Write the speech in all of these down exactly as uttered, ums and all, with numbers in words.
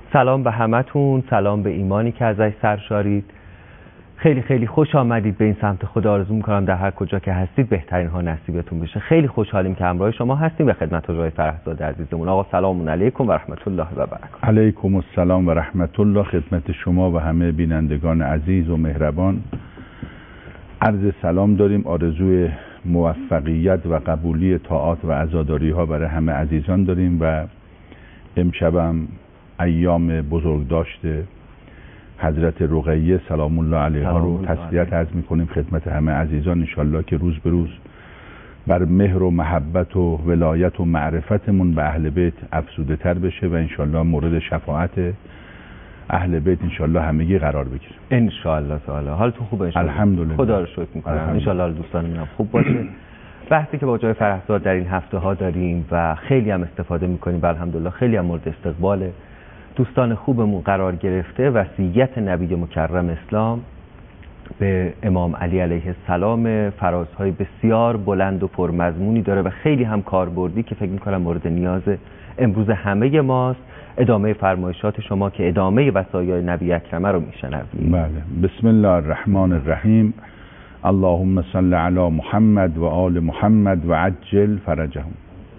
سلام به همتون، سلام به ایمانی که ازش سرشارید. خیلی خیلی خوش آمدید به این سمت خدا. آرزو میکنم در هر کجا که هستید بهترین ها نصیبتون بشه. خیلی خوشحالیم که همراه شما هستیم. به خدمت آقای فرهزاد عزیزمون. آقا سلام علیکم و رحمت الله و برکاته. علیکم السلام و رحمت الله خدمت شما و همه بینندگان عزیز و مهربان. عرض سلام داریم. آرزوی موفقیت و قبولی طاعات و عزاداری ها برای همه عزیزان داریم و امشبم ایام بزرگ داشته حضرت رقیه سلام الله علیها رو تسلیت عرض میکنیم خدمت همه عزیزان. انشالله که روز به روز بر مهر و محبت و ولایت و معرفتمون به اهل بیت افزوده تر بشه و انشالله مورد شفاعت اهل بیت انشالله همگی قرار بگیریم انشالله تعالی. حالتون خوبه انشالله؟ الحمدلله. خدا رو شکر میکنم. انشالله دوستانمون هم خوب باشه. بحثی که با جای فرهزاد در این هفته ها داریم و خیلی هم استفاده میکنیم و الحمدلله خیلی هم مورد استقبال دوستان خوبمون قرار گرفته. وصیت نبی مکرم اسلام به امام علی علیه السلام فرازهای بسیار بلند و پرمضمونی داره و خیلی هم کاربردی که فکر میکنم مورد نیاز امروز همه ماست. ادامه فرمایشات شما که ادامه وصایای نبی اکرمه رو میشنویم. بله. بسم الله الرحمن الرحیم. اللهم صل علی محمد و آل محمد و عجل فرجهم.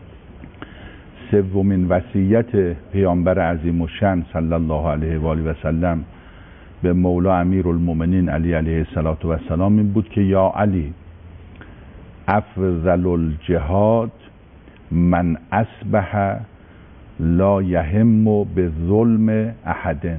سومین وصیت پیامبر عظیم الشأن صلی الله علیه و آله و سلم به مولا امیرالمؤمنین علی علیه السلام این بود که یا علی افضل الجهاد من اصبح لا یهم به ظلم احد.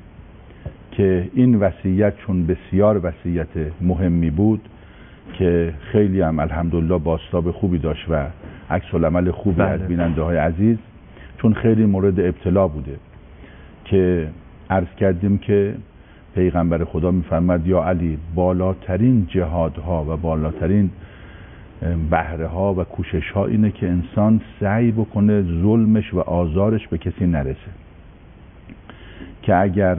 که این وصیت چون بسیار وصیت مهمی بود که خیلی هم الحمدلله بازتاب خوبی داشت و عکس العمل خوبی از بیننده های عزیز، چون خیلی مورد ابتلا بوده که عرض کردیم که پیغمبر خدا میفرماد یا علی بالاترین جهادها و بالاترین بهره ها و کوشش ها اینه که انسان سعی بکنه ظلمش و آزارش به کسی نرسه، که اگر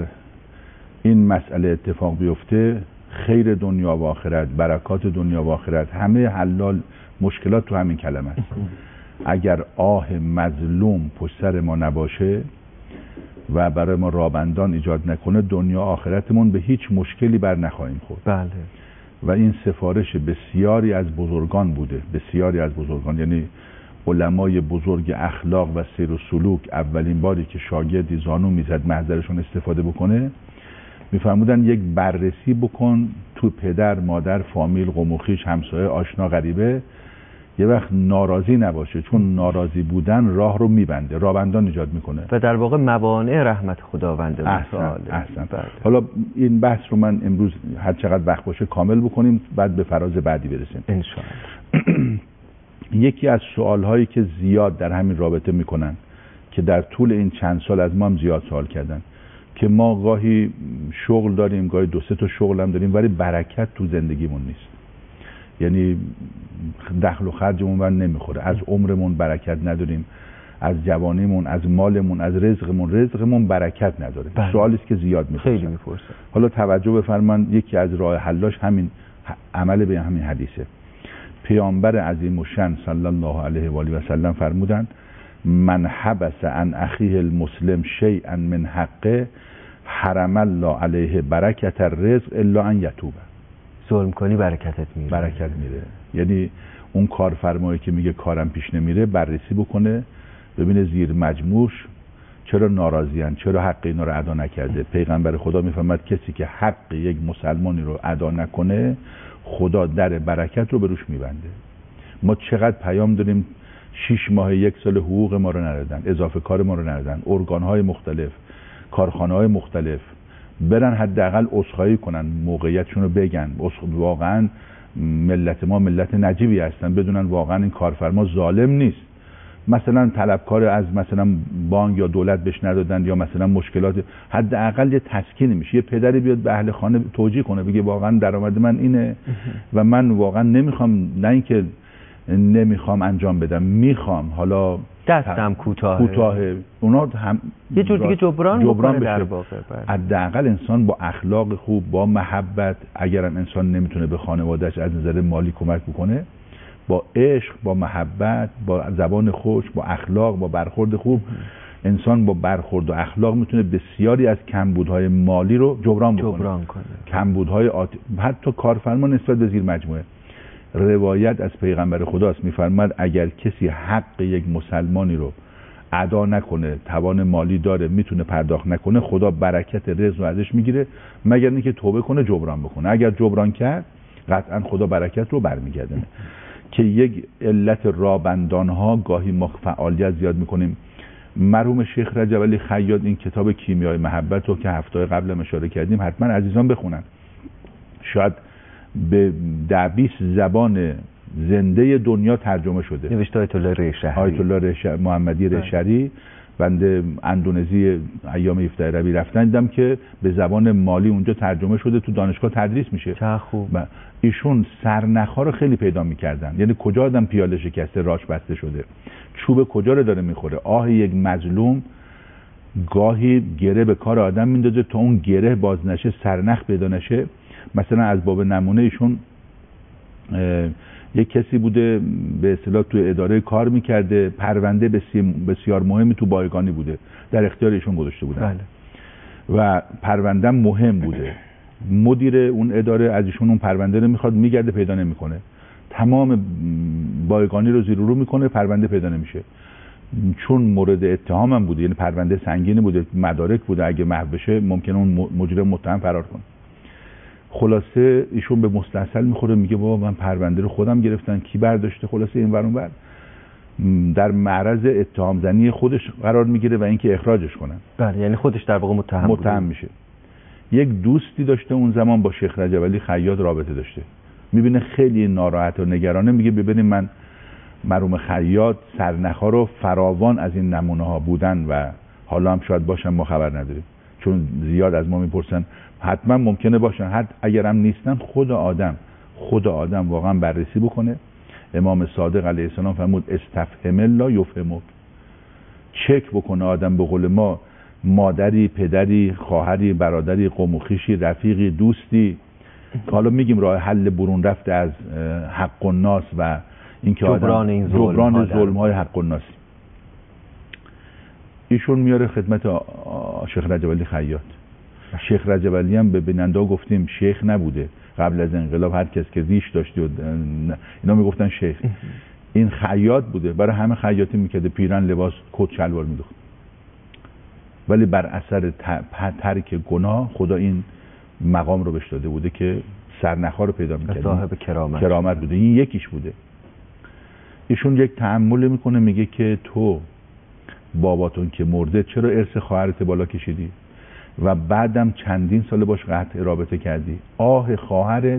این مسئله اتفاق بیفته خیر دنیا و آخرت، برکات دنیا و آخرت، همه حلال مشکلات تو همین کلمه است. اگر آه مظلوم پشت سر ما نباشه و برای ما رابندان ایجاد نکنه دنیا آخرتمون به هیچ مشکلی بر نخواهیم خورد. بله. و این سفارش بسیاری از بزرگان بوده، بسیاری از بزرگان، یعنی علمای بزرگ اخلاق و سیر و سلوک اولین باری که شاگردی زانو میزد محضرشون استفاده بکنه میفرمودن یک بررسی بکن تو پدر، مادر، فامیل، قوم و خویش، همسایه، آشنا، غریبه، یه وقت ناراضی نباشه، چون ناراضی بودن راه رو میبنده، رابندان ایجاد میکنه و در واقع موانع رحمت خداونده. احسن احسن. حالا این بحث رو من امروز هر چقدر وقت باشه کامل بکنیم، بعد به فراز بعدی برسیم انشاءالله. یکی از سوال هایی که زیاد در همین رابطه میکنن که در طول این چند سال از ما هم زیاد سوال کردن که ما گاهی شغل داریم، گاهی دو سه تا شغل هم داریم ولی برکت تو زندگیمون نیست، یعنی دخل و خرجمون من نمیخوره، از عمرمون برکت نداریم، از جوانیمون، از مالمون، از رزقمون رزقمون برکت نداره. بله. سوالی است که زیاد میپرسن. خیلی میپرسن. حالا توجه بفرمایید، یکی از راه حلاش همین عمل به همین حدیثه. پیامبر عظیم الشأن صلی الله علیه و آله و سلم فرمودند من حبس عن اخیه المسلم شیئا من حقه حرم الله علیه برکت الرزق الا ان یتوب. ظلم کنی برکتت میره. برکت میره. یعنی اون کارفرمایی که میگه کارم پیش نمیره بررسی بکنه ببینه زیر مجموعش چرا ناراضیان، چرا حق اینا رو ادا نکرده. پیغمبر خدا میفهمد کسی که حق یک مسلمانی رو ادا نکنه خدا در برکت رو به روش میبنده. ما چقدر پیام داریم شیش ماه یک سال حقوق ما رو ندادن، اضافه کار ما رو ندادن، ارگان‌های مختلف، کارخانه‌های مختلف برن حداقل عذرخواهی کنن، موقعیتشون رو بگن. واقعا ملت ما ملت نجیبی هستن، بدونن واقعا این کارفرما ظالم نیست. مثلا طلبکار از مثلا بانک یا دولت بهش ندادن یا مثلا مشکلات، حداقل یه تسکین میشه. یه پدری بیاد به اهل خانه توجیه کنه بگه واقعا درآمد من اینه و من واقعا نمیخوام، نه اینکه نمیخوام انجام بدم، میخوام، حالا دستم کوتاه کوتاهه، اونا هم یه جور دیگه جبران, جبران در واقع. حداقل انسان با اخلاق خوب، با محبت، اگرم انسان نمیتونه به خانوادهش از نظر مالی کمک بکنه، با عشق، با محبت، با زبان خوش، با اخلاق، با برخورد خوب انسان با برخورد و اخلاق میتونه بسیاری از کمبودهای مالی رو جبران بکنه، جبران کنه. کمبودهای آت... حتی کارفرما نسبت به زیر مجموعه. روایت از پیغمبر خداست، میفرماد اگر کسی حق یک مسلمانی رو ادا نکنه، توان مالی داره میتونه پرداخت نکنه، خدا برکت رزق رو ازش میگیره مگر اینکه توبه کنه جبران بکنه. اگر جبران کرد قطعا خدا برکت رو برمیگردونه. که یک علت رابندان ها گاهی ما فعالیت زیاد میکنیم. مرحوم شیخ رجب علی خیاط این کتاب کیمیای محبت رو که هفته قبل اشاره کردیم حتما عزیزان بخونن، شاید به ده بیست زبان زنده دنیا ترجمه شده. نوشته آیت الله ریشهری، آیت الله ریش... محمدی ریشهری. بنده اندونزی ایام هفده ربیع رفتن دیدم که به زبان مالی اونجا ترجمه شده، تو دانشگاه تدریس میشه. چه خوب. ایشون سرنخ‌ها رو خیلی پیدا میکردن، یعنی کجا آدم پیاله شکسته راش بسته شده، چوب کجا رو داره میخوره. آه یک مظلوم گاهی گره به کار آدم میندازه تا اون گره باز نشه، سرنخ پیدا نشه. مثلا از باب نمونه ایشون یک کسی بوده به اصطلاح تو اداره کار میکرده، پرونده بسیار مهمی تو بایگانی بوده در اختیار ایشون گذاشته بودن. بله. و پرونده مهم بوده، مدیر اون اداره از ایشون اون پرونده رو میخواد، میگرده پیدا نمیکنه، تمام بایگانی رو زیر و رو میکنه، پرونده پیدا نمیشه. چون مورد اتهام هم بوده، یعنی پرونده سنگینی بوده، مدارک بوده، اگه محو بشه ممکنه اون مجرم متهم فرار کنه. خلاصه ایشون به مستحصل میخوره، میگه بابا من پرونده رو خودم گرفتن، کی برداشته؟ خلاصه این ور اون ور در معرض اتهام زنی خودش قرار میگیره و اینکه اخراجش کنن. بله، یعنی خودش در واقع متهم متهم میشه. یک دوستی داشته اون زمان با شیخ رجب علی خیاط رابطه داشته، میبینه خیلی ناراحت و نگرانه، میگه ببینید من مرحوم خیاط سرنخ‌ها رو فراوان از این نمونه ها بودن و حالا هم شاید باشن، ما خبر نداریم، چون زیاد از ما میپرسن، حتما ممکنه باشن، حتی اگر هم نیستن خود آدم خود آدم واقعا بررسی بکنه. امام صادق علیه السلام فرمود استفهم لا یفهمک، چک بکنه آدم، به قول ما مادری، پدری، خواهری، برادری، قوم و خویشی، رفیقی، دوستی، حالا میگیم راه حل برون رفته از حق الناس و اینکه جبران این ظلم جبران ظلم های حق الناس. ایشون میاره خدمت شیخ رجب علی خیاط. شیخ رجب علی هم به بیننده گفتیم شیخ نبوده، قبل از انقلاب هر کس که ریش داشته و اینا میگفتن شیخ. این خیاط بوده، برای همه خیاطی میکرده، پیرن، لباس، کت، شلوار میدوخت، ولی بر اثر ترک گناه خدا این مقام رو بهش داده بوده که سرنخ‌ها رو پیدا میکرده، صاحب کرامت کرامت بوده. این یکیش بوده. ایشون یک تأمل میکنه، میگه که تو باباتون که مرده چرا ارث خواهرت بالا کشیدی و بعدم چندین سال باش قطع رابطه کردی؟ آه خواهرت.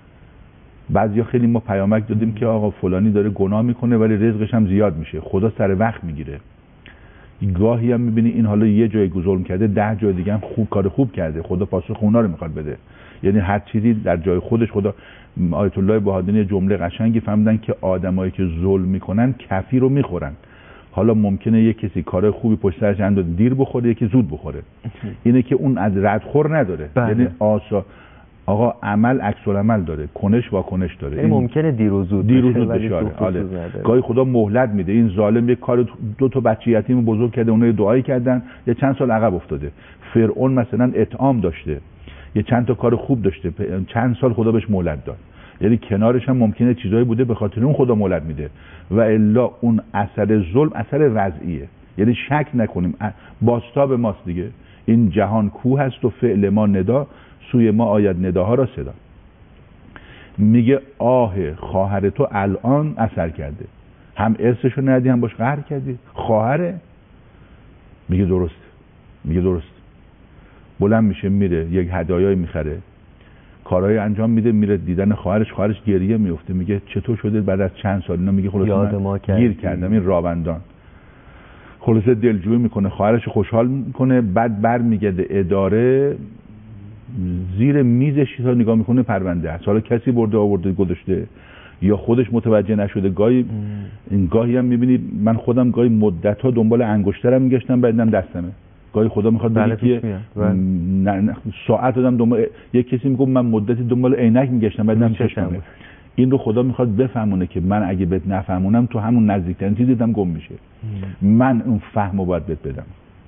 بعضیا خیلی ما پیامک دادیم که آقا فلانی داره گناه میکنه ولی رزقش هم زیاد میشه، خدا سر وقت میگیره. گاهی هم میبینی این حالا یه جای ظلم کرده، ده جای دیگه هم خوب کار خوب کرده، خدا پاسخ اونا رو میخواد بده. یعنی هر چیزی در جای خودش. خدا آیت الله بهادری جمله قشنگی فهمیدن که آدمایی که ظلم میکنن کفی رو میخورن. حالا ممکنه یک کسی کار خوبی پشت سرش انجام دیر بخوره، یکی زود بخوره. اینه که اون از ردخور نداره. بله. یعنی آسا آقا عمل عکس العمل داره، کنش واکنش داره. یعنی ممکنه دیر و زود دیر و زود بشه. آره. گاهی خدا مهلت میده. این ظالم یک کار، دو تا بچه یتیم بزرگ کرده، اونها دعایی کردن، یه چند سال عقب افتاده. فرعون مثلا اطعام داشته، یه چند تا کار خوب داشته، چند سال خدا بهش مهلت داد. یعنی کنارش هم ممکنه چیزایی بوده به خاطر اون خدا مهلت میده. و الا اون اثر ظلم اثر وضعیه. یعنی شک نکنیم بازتاب ماست دیگه. این جهان کوه هست و فعل ما ندا، سوی ما آید نداها را صدا. میگه آه خواهر تو الان اثر کرده، هم ارثشو ندی هم باش قهر کردی. خواهره؟ میگه درست. میگه درست. بلند میشه میره یک هدایایی میخره، کارهای انجام میده، میره دیدن خواهرش، خواهرش گریه میفته، میگه چطور شده بعد از چند سال؟ اینا میگه خلاص من گیر کردم، این راوندان. خلاصه دلجویی میکنه، خواهرش خوشحال میکنه، بعد بر میگرده اداره، زیر میزش تا نگاه میکنه پرونده هست. حالا کسی برده آورده گذاشته یا خودش متوجه نشده. گاهی این گاهی هم میبینی، من خودم گاهی مدت ها دنبال انگشترم میگشتم بعدم دستمه. گاهی خدا میخواد بگه که ساعت دادم دنبال یک کسی، میگم من مدتی دنبال عینک میگشتم بعدم چشممه. این رو خدا میخواد بفهمونه که من اگه بهت نفهمونم تو همون نزدیکترین چیزی دیدم گم میشه. من اون فهم رو باید بهت بدم.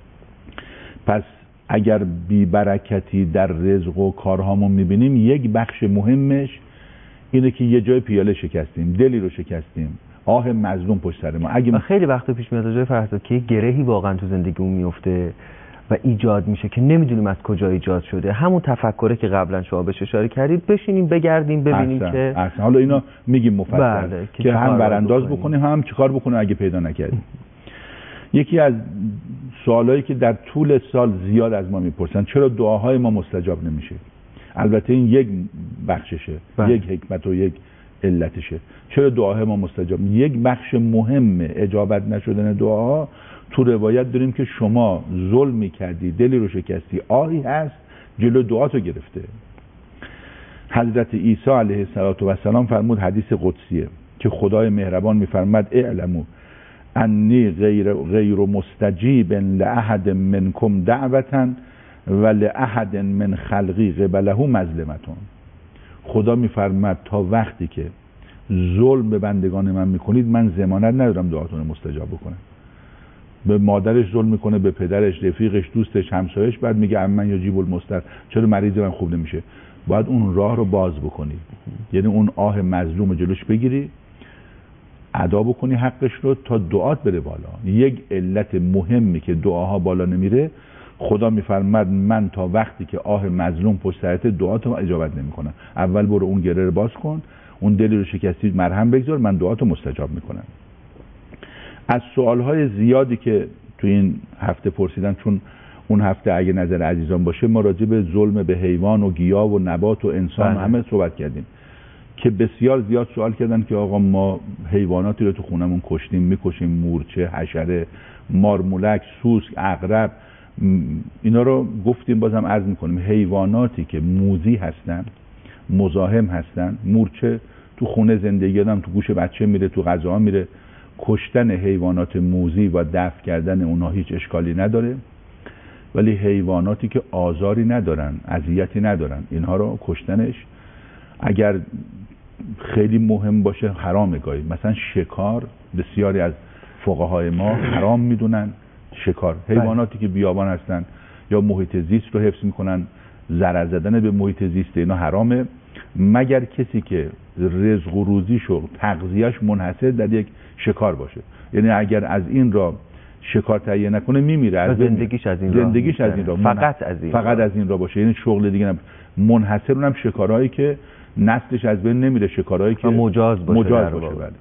پس اگر بی برکتی در رزق و کارهامون میبینیم، یک بخش مهمش اینه که یه جای پیاله شکستیم، دلی رو شکستیم، آه مظلوم پشت سر ما. اگه خیلی وقتا پیش میاد جای فرهاد که گرهی واقعا تو زندگیمون میفته و ایجاد میشه که نمیدونیم از کجا ایجاد شده. همون تفکره که قبلا شما بهش اشاره کردید، بشینیم بگردیم ببینیم احسن. که احسن. حالا اینا میگیم مفصل بله. که, که هم برانداز بکنیم هم چیکار بکنیم اگه پیدا نکردیم. یکی از سوالایی که در طول سال زیاد از ما میپرسن، چرا دعاهای ما مستجاب نمیشه؟ البته این یک بخششه، بله. یک حکمت و یک علتشه. چرا دعاهای ما مستجاب؟ یک بخش مهم اجابت نشدن دعاها تو روایت داریم که شما ظلم میکردی، دلی رو شکستی، آهی هست جلو دعاتو گرفته. حضرت عیسی علیه السلام فرمود، حدیث قدسیه که خدای مهربان میفرماد اعلموا انی غیر غیر مستجیب لاحد منکم دعوة و لاحد من خلقی قبله مظلمتون. خدا میفرماد تا وقتی که ظلم به بندگان من میکنید، من ضمانت ندارم دعاتون رو مستجاب بکنم. به مادرش ظلم میکنه، به پدرش، رفیقش، دوستش، همسایش، بعد میگه من یا جیب المستر، چرا مریض من خوب نمیشه؟ باید اون راه رو باز بکنی، یعنی اون آه مظلوم جلوش بگیری، ادا بکنی حقش رو تا دعات بره بالا. یک علت مهمی که دعاها بالا نمیره، خدا میفرماد من تا وقتی که آه مظلوم پشت سرت دعاتو اجابت نمیکنم. اول برو اون گره رو باز کن، اون دلی رو شکستی مرهم بگذار، من دعاتو مستجاب میکنم. از سوالهای زیادی که تو این هفته پرسیدن، چون اون هفته اگه نظر عزیزان باشه ما راجع به ظلم به حیوان و گیاه و نبات و انسان بله. همه صحبت کردیم که بسیار زیاد سوال کردن که آقا ما حیواناتی رو تو خونمون کشتیم، میکشیم، مورچه، حشره، مارمولک، سوسک، عقرب، اینا رو گفتیم، بازم عرض میکنیم حیواناتی که موذی هستن، مزاحم هستن. مورچه تو خونه زندگی آدم، تو گوش بچه میره، تو غذا میره. کشتن حیوانات موذی و دفع کردن اونها هیچ اشکالی نداره، ولی حیواناتی که آزاری ندارن، اذیتی ندارن، اینها رو کشتنش اگر خیلی مهم باشه حرامه. گاهی مثلا شکار، بسیاری از فقهای ما حرام میدونن شکار. حیواناتی که بیابان هستن یا محیط زیست رو حفظ میکنن، ضرر زدن به محیط زیست اینا حرامه، مگر کسی که رزق و روزیش و تغذیه‌اش منحصر در یک شکار باشه. یعنی اگر از این را شکار تهیه نکنه میمیره، از زندگیش از این زندگیش از این را فقط از این فقط را. از این را باشه، یعنی شغل دیگه منحصر، اونم شکارهایی که نسلش از بین نمیره، شکارهایی که مجاز باشه, مجاز باشه. بله.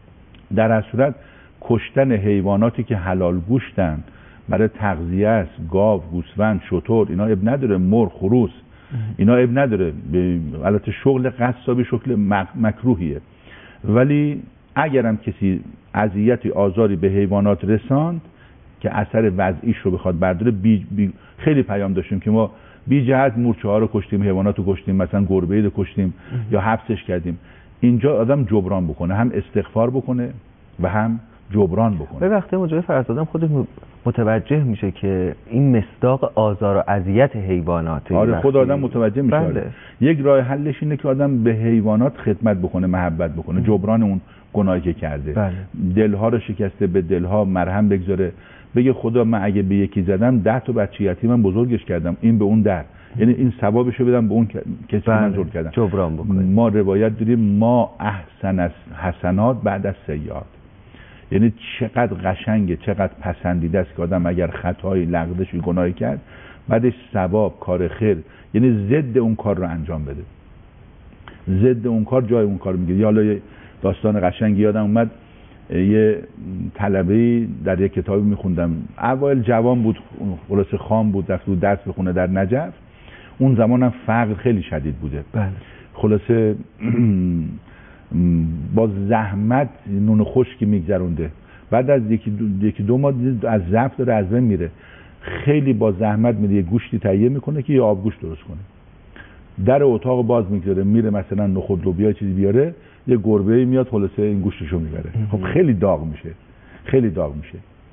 در هر صورت کشتن حیواناتی که حلال گوشتن برای تغذیه است، گاو، گوسفند، شتر، اینا اب نداره، مرغ، خروس، اینا اب نداره. البته شغل قصابی شغل مکروهیه، ولی اگرم کسی اذیتی آزاری به حیوانات رساند که اثر وضعیش رو بخواد برداره، بی بی خیلی پیام داشتیم که ما بی جهت مورچه ها رو کشتیم، حیوانات رو کشتیم، مثلا گربه رو کشتیم یا حبسش کردیم. اینجا آدم جبران بکنه، هم استغفار بکنه و هم جبران بکنه. به وقتی مجاهد فرزادم خودش متوجه میشه که این مصداق آزار و اذیت حیوانات. آره خود آدم متوجه میشه. بله. یک راه حلش اینه که آدم به حیوانات خدمت بکنه، محبت بکنه، جبران اون گناهی که کرده. بله. دلها رو شکسته، به دلها مرهم بگذاره، بگه خدا من اگه به یکی زدم ده تا بچه یتیمم بزرگش کردم، این به اون در، یعنی این ثوابشو بدم به اون کسی که من ظلم کردم. جبران بکنه. ما روایت داریم ما احسن از حسنات بعد از سیئات، یعنی چقدر قشنگه، چقدر پسندیده است که آدم اگر خطایی، لغزشی، گناهی کرد، بعدش ثواب، کار خیر، یعنی ضد اون کار رو انجام بده، ضد اون کار جای اون کار میگیره. حالا یه داستان قشنگی یادم اومد، یه طلبه‌ای در یک کتابی میخوندم، اوایل جوان بود، خلاصه خام بود، رفت بود درس بخونه در نجف. اون زمان هم فقر خیلی شدید بوده. بله. خلاصه با زحمت نون خشکی میگذرونده، بعد از یکی دو, یکی دو ماه از ضعف داره از بین میره، خیلی با زحمت میره یه گوشتی تهیه میکنه که یه آبگوشت درست کنه، در اتاق باز میگذاره، میره مثلا نخود لوبیا چیزی بیاره، یه گربه‌ای میاد خلاصه این گوشتشو میبره. خب خیلی داغ میشه، خیلی داغ میشه،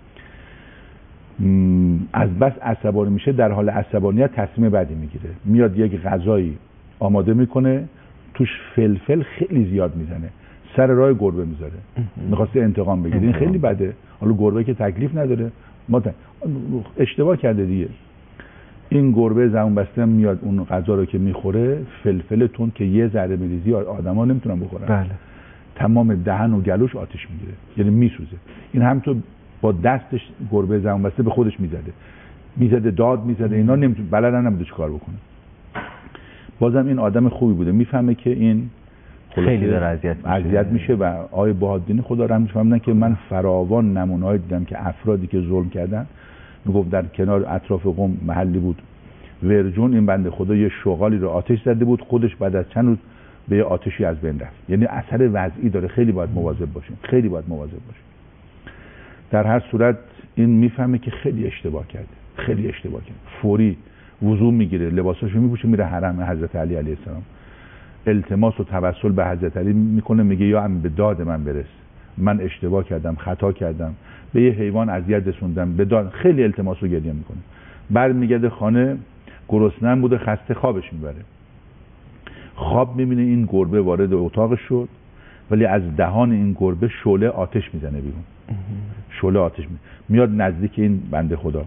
از بس عصبانی میشه، در حال عصبانیت تصمیم بعدی میگیره، میاد یک غذایی آماده میکنه، توش فلفل خیلی زیاد میزنه، سر راه گربه میذاره، میخواسته انتقام بگیره. این خیلی بده. حالا گربه که تکلیف نداره، ما ت... اشتباه کرده دیگه. این گربه زبون بسته هم میاد اون غذا رو که میخوره، فلفل تون که یه ذره میریزی آدما نمیتونن بخورن. بله. تمام دهن و گلوش آتش میگیره، یعنی میسوزه. این هم تو با دستش گربه زبون بسته به خودش میزده میزده داد میزده، اینا نمیتونه، بلدن نمیده چیکار بکنه. بازم این آدم خوبی بوده، میفهمه که این خیلی داره اذیت میشه. اذیت میشه و آقای بهادینی خدا رحمتش فهمیدن که من فراوان نمونه‌ای دیدم که افرادی که ظلم کردن، میگفت در کنار اطراف قم محلی بود ورجون، این بنده خدا یه شغالی رو آتش زده بود، خودش بعد از چند روز به آتشی از بین رفت. یعنی اثر وضعی داره، خیلی باید مواظب باشیم، خیلی باید مواظب باشیم. در هر صورت این میفهمه که خیلی اشتباه کرده، خیلی اشتباه کرده. فوری وضو میگیره، لباساشو میپوشه، میره حرم حضرت علی علیه السلام، التماس و توسل به حضرت علی میکنه، میگه یا عمي به داد من برس، من اشتباه کردم، خطا کردم، به یه حیوان اذیت رسوندم، به داد. خیلی التماس رو گریه میکنه. برمیگرده خانه، گرسنه بوده، خسته، خوابش میبره. خواب میبینه این گربه وارد اتاقش شد، ولی از دهان این گربه شعله آتش میزنه بیرون. شعله آتش می... میاد نزدیک این بنده خدا،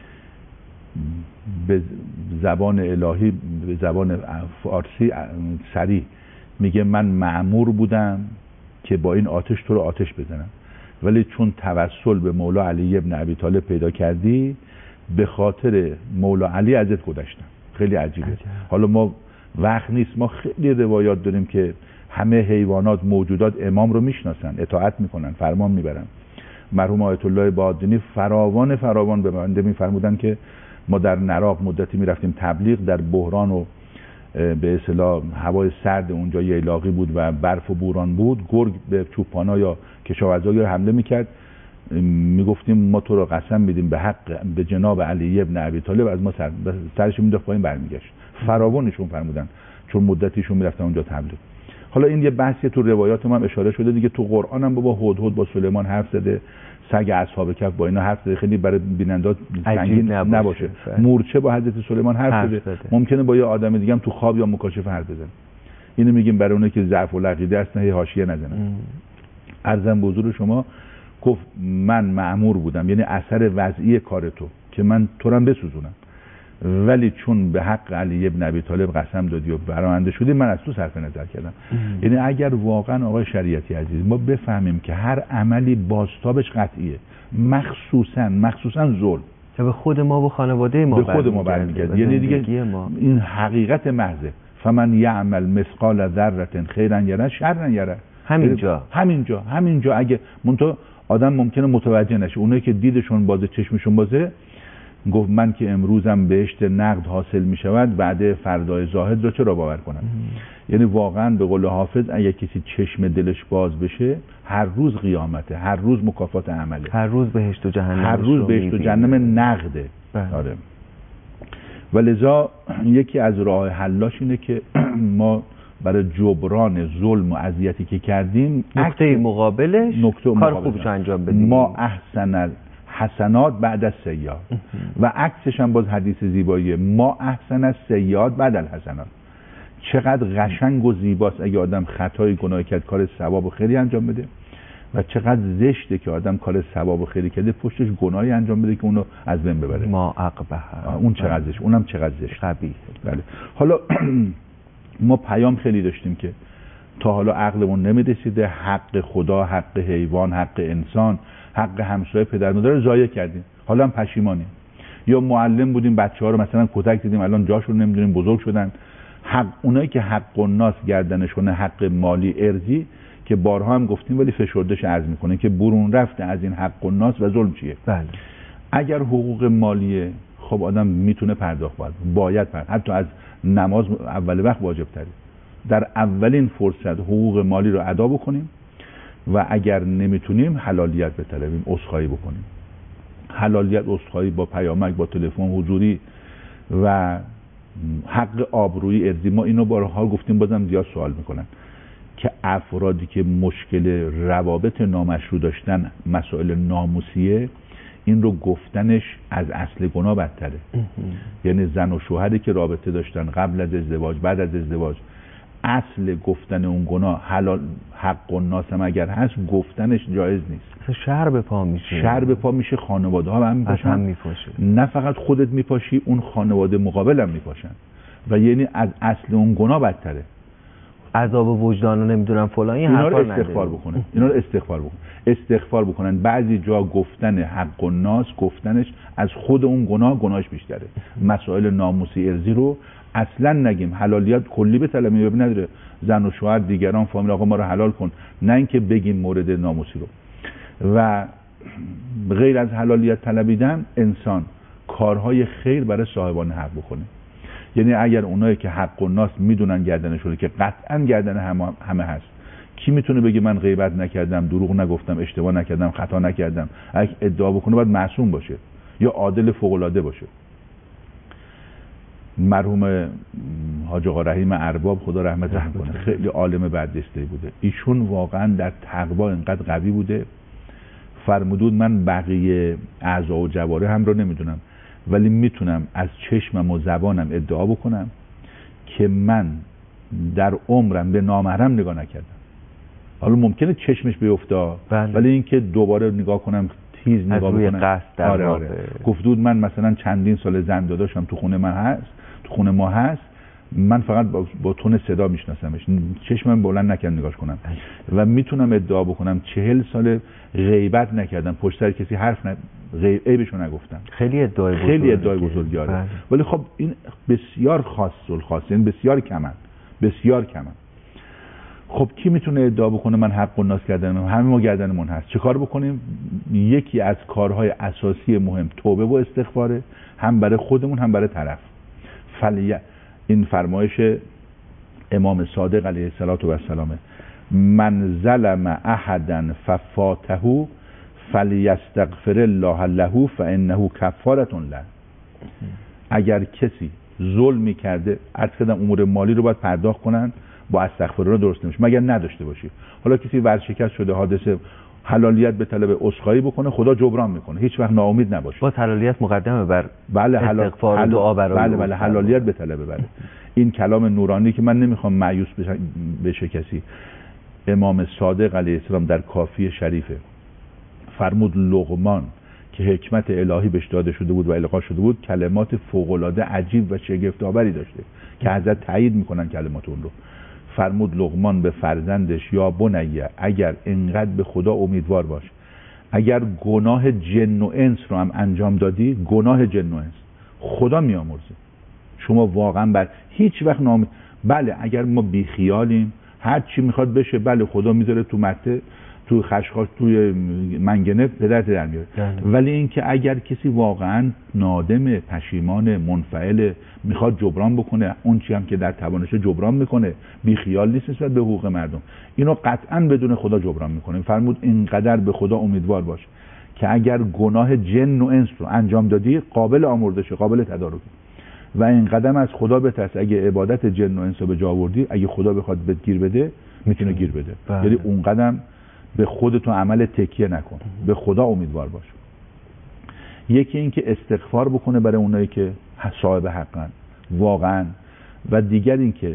به زبان الهی، به زبان فارسی صریح میگه من مأمور بودم که با این آتش تو رو آتش بزنم، ولی چون توسل به مولا علی ابن ابی طالب پیدا کردی، به خاطر مولا علی ازت گذشتم. خیلی عجیبه. عجب. حالا ما وقت نیست، ما خیلی روایات داریم که همه حیوانات، موجودات امام رو میشناسن، اطاعت میکنن، فرمان میبرن. مرحوم آیت الله بهادینی فراوان فراوان به بنده میفرمودن که ما در نراق مدتی میرفتیم تبلیغ، در بحران و به اصطلاح هوای سرد اونجا ییلاقی بود و برف و بوران بود، گرگ به چوپانا یا کشاورزا حمله میکرد، میگفتیم ما تو رو قسم میدیم به حق به جناب علی ابن ابی طالب از ما سر سرش مینداخت پایین برمیگشت. فراوانشون فرمودن چون مدتیشون میرفتن اونجا تبلیغ. حالا این یه بحثی تو روایات ما هم اشاره شده دیگه، تو قرآن هم بابا هدهد با سلیمان حرف زده، سگ اصحاب کهف با اینا حرف زده، خیلی برای بینندات سنگین نباشه, نباشه. مورچه با حضرت سلیمان حرف, حرف زده. زده ممکنه با یه آدم دیگه هم تو خواب یا مکاشفه حرف بزنه. اینو میگیم برای اونایی که ضعف و عقیده هستن هی حاشیه نزنن. عرضم به حضور شما، گفت من مأمور بودم، یعنی اثر وضعی کار تو که من تو رو بسوزونم، ولی چون به حق علی ابن ابی طالب قسم دادی و برآمده شدی، من از تو صرف نظر کردم. یعنی اگر واقعا آقای شریعتی عزیز ما بفهمیم که هر عملی بازتابش قطعیه، مخصوصا مخصوصا ظلم که به خود ما و خانواده ما به خود ما برمیگرده، یعنی دیگه ما. این حقیقت محضه. فمن یعمل مثقال ذره خیرا یره شرا یره. همینجا همینجا همینجا اگه منتها آدم ممکنه متوجه نشه، اونایی که دیدشون بازه، چشمشون بازه، گفت من که امروزم بهشت نقد حاصل می شود، بعد فردای زاهد رو چرا باور کنم؟ یعنی واقعا به قول حافظ اگه کسی چشم دلش باز بشه، هر روز قیامته، هر روز مکافات عمله، هر روز بهشت و جهنم، هر روز بهشت و جهنم نقده. آره. ولذا یکی از راه حلاش اینه که ما برای جبران ظلم و اذیتی که کردیم، نکته مقابلش نکته کار خوبش انجام بدیم. ما احسن حسنات بعد از سیئات و عکسش هم باز حدیث زیباییه، ما احسن از سیئات بعد الحسنات. چقدر قشنگ و زیباست اگه آدم خطای گناه کرد کار ثواب و خیری انجام بده، و چقدر زشته که آدم کار ثواب و خیری کرده پشتش گناهی انجام بده که اونو از بین ببره. ما عقبها، اون چقدر زشت، اونم چقدر زشت، قبیح. بله. حالا ما پیام خیلی داشتیم که تا حالا عقلمون نمی‌رسیده، حق خدا، حق حیوان، حق انسان، حق همسایه، پدر مادر رو ضایع کردیم، حالا هم پشیمانیم. یا معلم بودیم بچه‌ها رو مثلا کتک دیدیم، الان جاشون نمیدونیم، بزرگ شدن. حق اونایی که حق الناس گردنشون، حق مالی ارضی که بارها هم گفتیم ولی فشردش عرض میکنه که برون رفته از این حق الناس و ظلم چیه. بله. اگر حقوق مالیه، خب آدم میتونه پرداخت باید باید پرداخت، حتی از نماز اول وقت واجب تره. در اولین فرصت حقوق مالی رو ادا بکنیم و اگر نمیتونیم حلالیت بطلبیم، عذرخواهی بکنیم. حلالیت، عذرخواهی با پیامک، با تلفن حضوری و حق آبرویی ارضی. ما اینو بارها گفتیم، بازم زیاد سوال میکنن که افرادی که مشکل روابط نامشروع داشتن، مسائل ناموسیه، این رو گفتنش از اصل گناه بدتره. یعنی زن و شوهری که رابطه داشتن قبل از ازدواج، بعد از ازدواج، اصل گفتن اون گناه حلال حق الناس هم اگر هست گفتنش جایز نیست. شر به پا میشه، شر به پا میشه، خانواده ها هم میپاشن، نه فقط خودت میپاشی، اون خانواده مقابل هم میپاشن و یعنی از اصل اون گناه بدتره. عذاب وجدان رو نمیدونم فلان، این اینا رو استغفار بکنن، اینا رو استغفار بکنن استغفار بکنن بعضی جا گفتن حق الناس گفتنش از خود اون گناه گناهش بیشتره. مسائل ناموسی ارضی رو اصلا نگیم، حلالیت کلی به طلبی نداره، زن و شوهر دیگران فامیل آقا ما رو حلال کن، نه اینکه بگیم مورد ناموسی رو. و غیر از حلالیت طلبیدن انسان کارهای خیر برای صاحبان حق بکنه. یعنی اگر اونایی که حق الناس میدونن گردنشونه که قطعا گردن همه, همه هست، کی میتونه بگه من غیبت نکردم، دروغ نگفتم، اشتباه نکردم، خطا نکردم؟ اگه ادعا بکنه باید معصوم باشه یا عادل فوق العاده باشه. مرحوم حاج آقا رحیم ارباب خدا رحمت کنه خیلی عالم برجسته بوده، ایشون واقعا در تقوا اینقدر قوی بوده، فرمودود من بقیه اعضا و جواره هم رو نمیدونم ولی میتونم از چشمم و زبانم ادعا بکنم که من در عمرم به نامحرم نگاه نکردم. حالا ممکنه چشمش بیفته ولی اینکه دوباره نگاه کنم تیز نگاه بکنم آره آره. گفتود من مثلا چندین سال زن داداشم تو خونه من هست، تو خونه ما هست، من فقط با, با تون صدا میشناسمش، چشمم بلند نکردم نگاش کنم و میتونم ادعا بکنم چهل سال غیبت نکردم، پشت سر کسی حرف ن... غیب عیبشو نگفتم. خیلی ادعای بزرگ خیلی ادعای بزرگیاره بله. ولی خب این بسیار خاص الخاص، این بسیار کمن بسیار کمن. خب کی میتونه ادعا بکنه من حق الناس کردم؟ همه ما گردنمون هست. چه کار بکنیم؟ یکی از کارهای اساسی مهم توبه و استغفاره، هم برای خودمون هم برای طرف. فلی این فرمایش امام صادق علیه السلام، من ظلم احدا ففاته فلیستغفر الله له فانه کفاره له. اگر کسی ظلمی کرده، عرض کردم امور مالی رو باید پرداخت کنن، با استغفار الله درست نمیشه مگر نداشته باشی. حالا کسی ورشکست شده، حادثه، حلالیت به طلب عذرخواهی بکنه، خدا جبران میکنه، هیچ وقت ناامید نباشه. با حلالیت مقدمه بر بله استغفار و دعا برای بله بله حلالیت به طلب. بله این کلام نورانی که من نمیخوام مایوس بشه کسی، امام صادق علیه السلام در کافی شریفه فرمود لقمان که حکمت الهی بهش داده شده بود و القا شده بود، کلمات فوق العاده عجیب و شگفت آوری داشته که حضرت تایید میکنن کلمات اون رو. فرمود لقمان به فرزندش یا بنیه اگر اینقدر به خدا امیدوار باش، اگر گناه جن و انس رو هم انجام دادی، گناه جن و انس خدا میامرزه. شما واقعا بر هیچ وقت نام بله اگر ما بیخیالیم هر چی میخواد بشه، بله خدا میذاره تو مته، تو خشخاش، توی منگنه پدرت در میاره. ولی اینکه اگر کسی واقعا نادم، پشیمان، منفعل، میخواد جبران بکنه، اون چی هم که در توانشه جبران میکنه، بی خیال نیست نسبت به حقوق مردم، اینو قطعا بدون خدا جبران میکنه. فرمود اینقدر به خدا امیدوار باش که اگر گناه جن و انس رو انجام دادی قابل آمرزشه، قابل تدارک، و این قدم از خدا بترس، اگه عبادت جن و انس رو به جا آوردی، اگه خدا بخواد بهت گیر بده میتونه گیر بده. بله. یعنی اون قدم به خودتون عمل تکیه نکن، به خدا امیدوار باش. یکی این که استغفار بکنه برای اونایی که صاحب حقن واقعا، و دیگر این که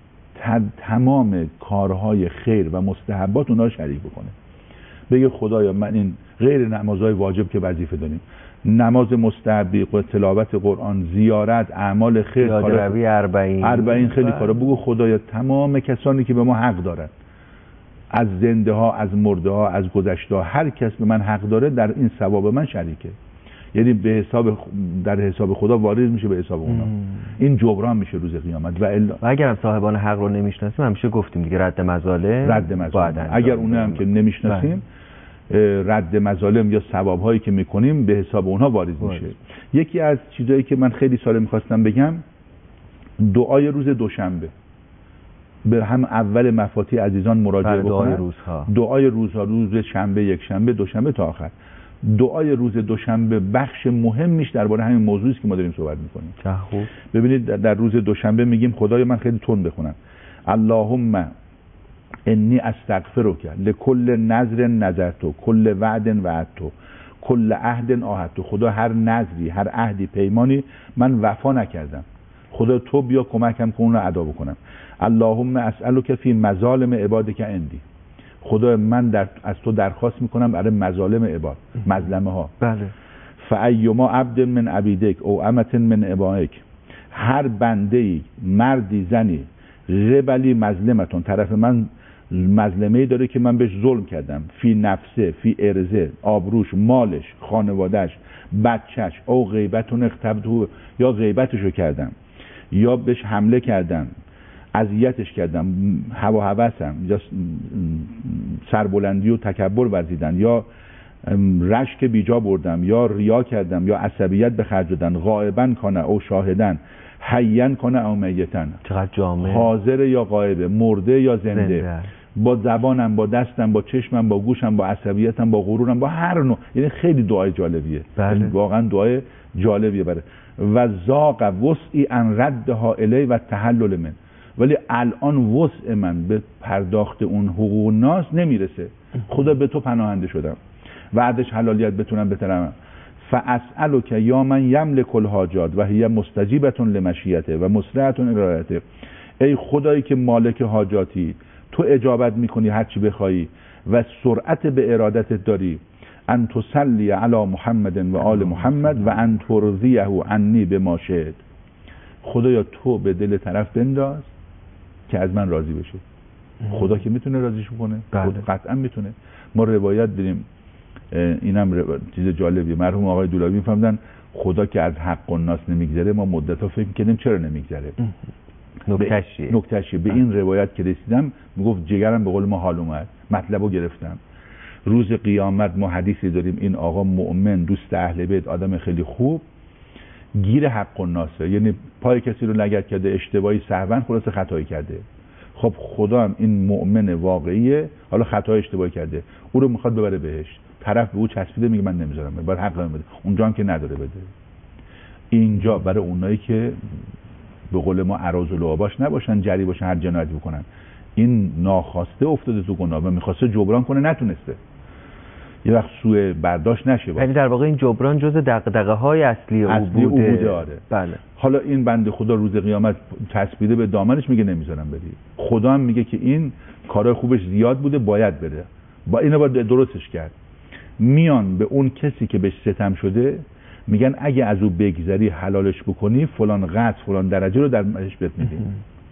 تمام کارهای خیر و مستحبات اونا رو شریک بکنه، بگه خدایا من این غیر نمازهای واجب که وظیفه داریم، نماز مستحبی، تلاوت قرآن، زیارت، اعمال خیر، یادروی اربعین اربعین خیلی کارا، بگو خدایا تمام کسانی که به ما حق دارن، از زنده ها، از مرده ها، از گذشته ها، هر کس به من حق داره در این ثواب من شریکه. یعنی به حساب در حساب خدا وارد میشه به حساب اونا. این جبران میشه روز قیامت. و, الا... و اگر هم صاحبان حق رو نمیشناسیم، همیشه گفتیم دیگه رد مظالم رد مظالم اگر اونها هم که نمیشناسیم رد مظالم یا ثوابهایی که میکنیم به حساب اونها وارد میشه. یکی از چیزایی که من خیلی سال میخواستم بگم، دعای روز دوشنبه، به هم اول مفاتیح عزیزان مراجعه بکنن. روزها. دعای روزها، روز شنبه، یک شنبه، دوشنبه تا آخر. دعای روز دوشنبه بخش مهمیش درباره همین موضوعی است که ما داریم صحبت میکنیم. خوب. ببینید در روز دوشنبه میگیم خدای من خیلی تند بخونم، اللهم انی استغفرک لکل نذر نذرتو کل وعد وعدتو کل عهد عاهدتو. خدا هر نذری، هر عهدی، پیمانی من وفا نکردم، خدا تو بیا کمکم کن اون رو ادا بکنم. اللهم اسألک فی مظالم عبادک عندی، خدا من در از تو درخواست میکنم برای مظالم عباد، مظلمه ها. بله. فایما عبد من عبیدک او امة من ابائک، هر بنده ای، مردی زنی، قبلی مظلمتون، طرف من مظلمه‌ای داره که من بهش ظلم کردم، فی نفسه، فی ارزه، آبروش، مالش، خانوادهش، بچهش، او غیبتون اختبته، یا غیبتشو کردم یا بهش حمله کردم، اذیتش کردم، هوا هوسم یا سربلندی و تکبر ورزیدن، یا رشک بیجا بردم، یا ریا کردم، یا عصبیت به خرج دادن، غائبا کنه او شاهدن، حیّن کنه او میتن، چقدر جامع، حاضر یا غایبه، مرده یا زنده, زنده. با زبانم، با دستم، با چشمم، با گوشم، با عصبیتم، با غرورم، با هر نوع. یعنی خیلی دعای جالبیه. بله. واقعا دعای جالبیه برای و ذاق وسعی ان ردها الی و تحلل من، ولی الان وسع من به پرداخت اون حقوق ناس نمیرسه. خدا به تو پناهنده شدم، وعدش حلالیت بتونم بترم. فاسألک یا من یملک الحاجات و هی مستجیبة لمشیته و مسرعة ارادته، ای خدایی که مالک حاجاتی، تو اجابت میکنی هر چی بخوایی و سرعت به ارادتت داری. ان تصلی علی محمد و آل محمد و ان ترضیه عنی بما شئت، خدایا تو به دل طرف بنداز که از من راضی بشه. خدا که میتونه راضیش کنه، خدا قطعا میتونه. ما روایت داریم، اینم رو... چیز جالبیه، مرحوم آقای دولابی میفهمدن خدا که از حق الناس نمیگذره، ما مدت‌ها فکر می‌کردیم چرا نمیگذره. نکته‌شیه نکته‌شیه به این روایت که رسیدم میگفت جگرم به قول ما حال اومد، مطلبو گرفتم. روز قیامت ما حدیثی داریم، این آقا مؤمن، دوست اهل بیت، آدم خیلی خوب، گیر حق الناسه، یعنی پای کسی رو لگد کرده، اشتباهی سهوا خلاص خطایی کرده. خب خدا هم این مؤمن واقعیه، حالا خطا اشتباهی کرده، او رو میخواد ببره بهشت، طرف به او چسبیده میگه من نمیذارم، باید حق من بده، اونجا هم که نداره بده. اینجا برای اونایی که به قول ما عراض العباش نباشن، جری باشن، هر جنایتی بکنن، این ناخواسته افتاده تو گناه و میخواسته جبران کنه نتونسته، یه وقت سوء برداشت نشه. یعنی در واقع این جبران جز دغدغه های اصلی, اصلی او بوده, او بوده آره. بله. حالا این بنده خدا روز قیامت چسبیده به دامنش، میگه نمیذارم بدی. خدا هم میگه که این کارهای خوبش زیاد بوده، باید بده، با اینو باید درستش کرد. میان به اون کسی که بهش ستم شده میگن اگه از او بگذری حلالش بکنی فلان قطع فلان درجه رو در بهش بهت میدیم،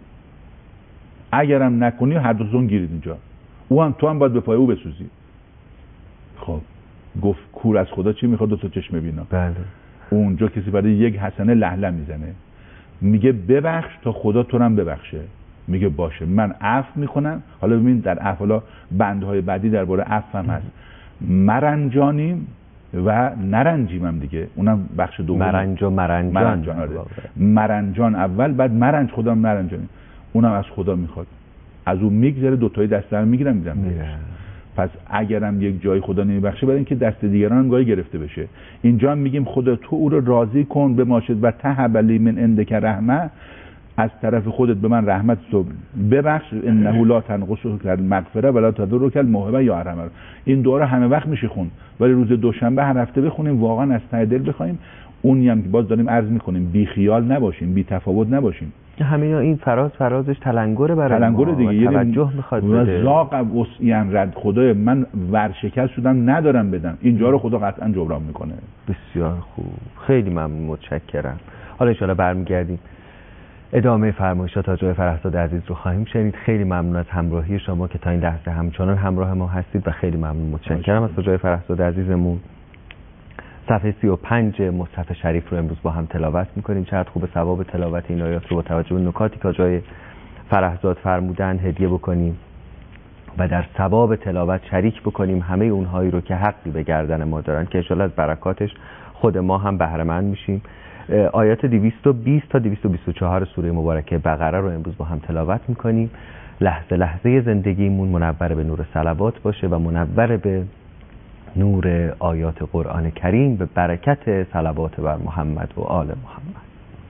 اگرم نکنی هر دوتون گیرید اینجا، او هم تو هم باید به پای او بسوزی. خب گفت کور از خدا چی میخواد؟ دو تا چشم بینا. بله. اونجا کسی برای یک حسنه لهله میزنه، میگه ببخش تا خدا تو هم ببخشه، میگه باشه من عفو میکنم. حالا ببین در عفو بندهای بعدی درباره عفو هم هست، مرنجانیم و نرنجیم هم دیگه، اونم بخش دوم. مرنج و مرنجان مرنجان, آره. مرنجان اول، بعد مرنج خدا مرنجانیم، اونم از خدا میخواد، از اون میگذره، دوتایی دست هم میگیرم میدم بهش. پس اگرم یک جای خدا نمیبخشه، برای اینکه دست دیگران هم گاهی گرفته بشه. اینجا هم میگیم خدا تو او رو راضی کن به ماشد و تهب لی من عندک رحمه، از طرف خودت به من رحمت تو ببخش، انه لا تنقص المغفره ولا تضرک الموهبه یا ارحم. این دعا همه وقت میشه خون، ولی روز دوشنبه هر هفته بخونیم، واقعا از ته دل بخوایم. اونی هم که باز داریم عرض میکنیم، بی خیال نباشیم، بی تفاوت نباشیم. همین این فراز فرازش تلنگره برای تلنگره ما دیگه، توجه میخواد بده. ذاق وسعی رد، خدای من ورشکست شدم ندارم بدم، اینجا رو خدا قطعا جبران میکنه. بسیار خوب، خیلی ممنون، متشکرم. حالا ان شاءالله برمیگردیم ادامه فرمایشات حاج آقای فرهزاد عزیز رو خواهیم شنید. خیلی ممنون از همراهی شما که تا این لحظه همچنان همراه ما هستید و خیلی ممنون، متشکرم از حاج آقای فرهزاد عزیزمون. صفحه سی و پنج مصحف شریف رو امروز با هم تلاوت می‌کنیم. چقدر خوب ثواب تلاوت این آیات رو با توجه به نکاتی که جای فرهزاد فرمودن هدیه بکنیم و در ثواب تلاوت شریک بکنیم همه اونهایی رو که حقی به گردن ما دارن، که ان شاءالله از برکاتش خود ما هم بهره مند میشیم. آیات دویست و بیست تا دویست و بیست و چهار سوره مبارکه بقره رو امروز با هم تلاوت می‌کنیم. لحظه لحظه زندگیمون منور به نور صلوات باشه و منور به نور آیات قرآن کریم، به برکت صلوات بر محمد و آل محمد.